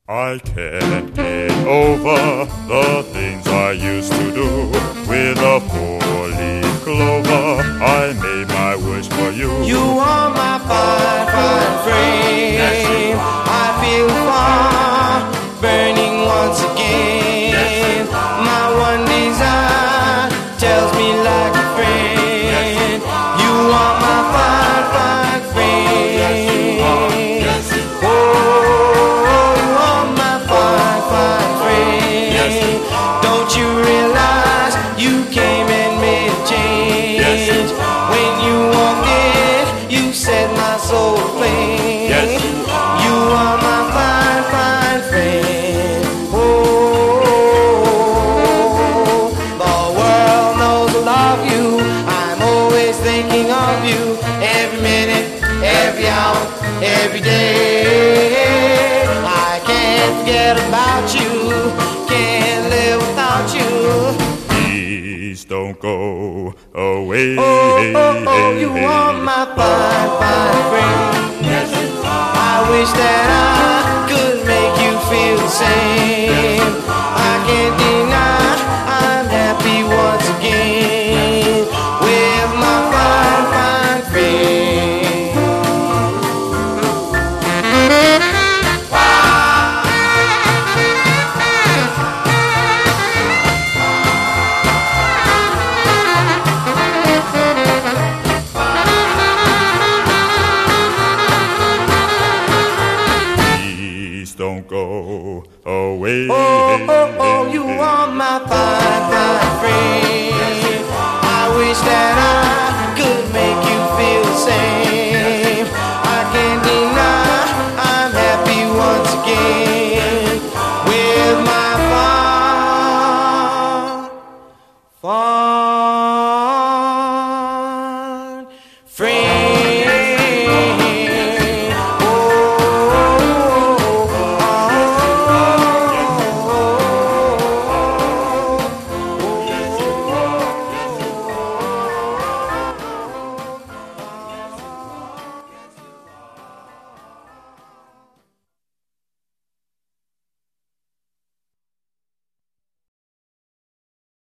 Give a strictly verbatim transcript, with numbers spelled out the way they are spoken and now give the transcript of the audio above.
I can't get over the things I used to do. With a four-leaf clover, I made my wish for you. You are my fine, fine frame. I feel far burning once again. My one desire tells me like a friend. You are my fine, fine frame. Oh, you are my fine, fine frame. Don't you realize you came and made a change? When you walked in, you set my soul aflame. Yes. You are my fine, fine friend. Oh, the world knows I love you. I'm always thinking of you. Every minute, every hour, every day. I can't forget about you. Can't live without you. Please don't go away. Oh, oh, oh, you are my fine, fine friend. I wish that I could make you feel the same. I can't deny I'm happy once again with my fine, fine friend. Don't go away. Oh, oh, oh, you are my fine, fine friend. I wish that I could make you feel the same.